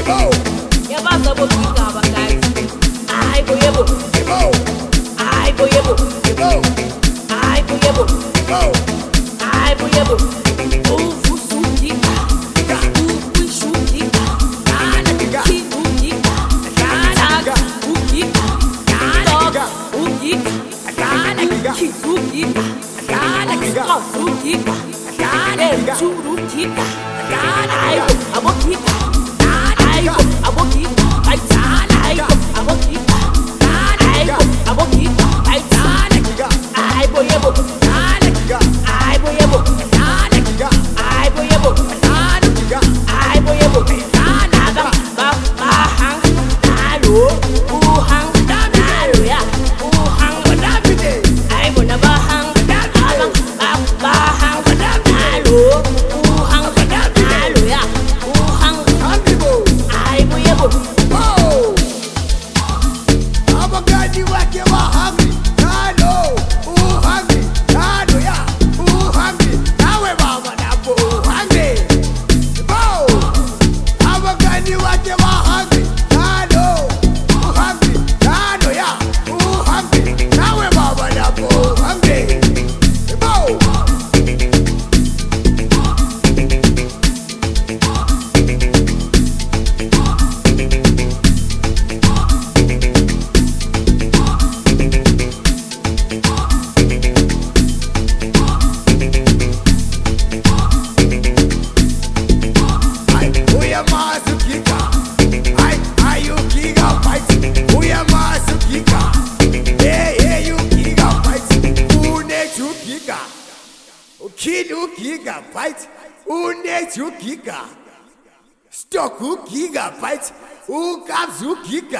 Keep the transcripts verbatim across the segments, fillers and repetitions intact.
Yabasa bokiga bagai. Ai boyebo. Ai boyebo. Ai boyebo. Ai boyebo. Ufu sukika. Ufu sukika. Ana ki ukika. Ana ukika. Ana ukika. Ana ki ukika. Ana ki ukika. Ana churukika. Ana abokika. Ana abokika. Ai sana ai abokika. Ai abokika. Ai sana ai boyebo. Ai boyebo. Ai boyebo. Ai boyebo. Sana ba ba ba hang. Alo. U hang. Alo ya. U hang. Ai bona ba hang. Alang ba ba hang. Alo. U hang. Alo ya. U hang. Ai boyebo. Abagadi wake wa hungry. Hello. Who hungry? Hello ya. Who hungry? Nawe baba napo hungry. Bow. Abagadi wake wa hungry. Hello. Who hungry? Hello ya. Who hungry? Nawe baba napo hungry. Bow. Ai, uya masukika. Ai, ai you giga fight. Uya masukika. Hey, hey you giga fight. Une you giga. Ukilu giga fight. Une you giga. Stock giga fight. Ukabzu giga.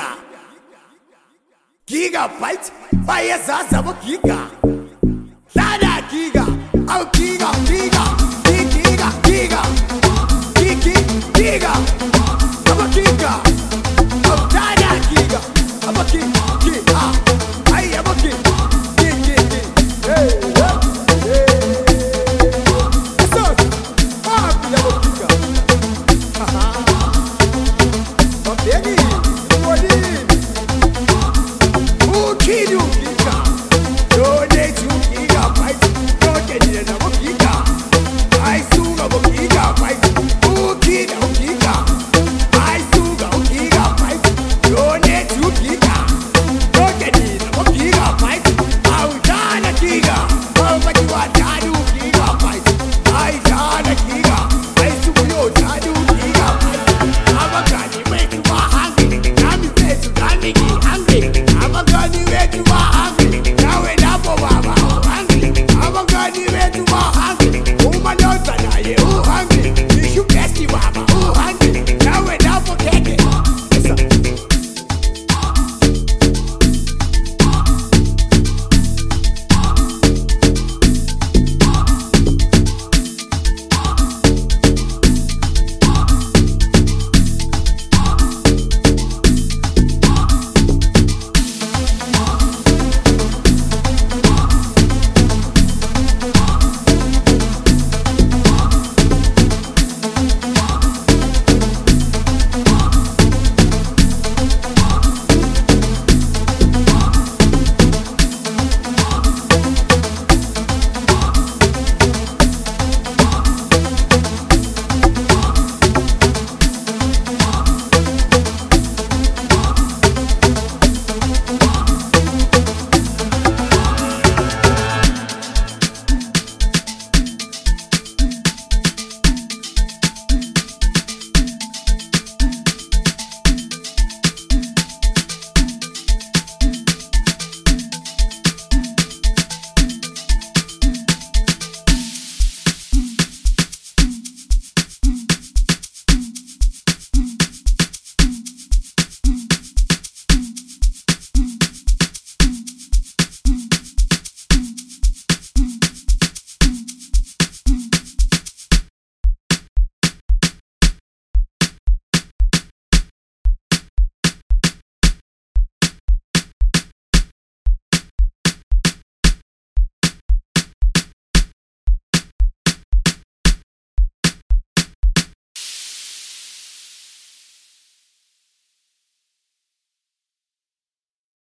Giga fight. Baya sasa giga. Lada giga. Au giga giga. Giga giga. Kiki, giga, I'm a giga, I'm Dada giga, I'm a giga, giga, I am a giga, giga, giga, hey, hey, so, I'm a giga, haha, I'm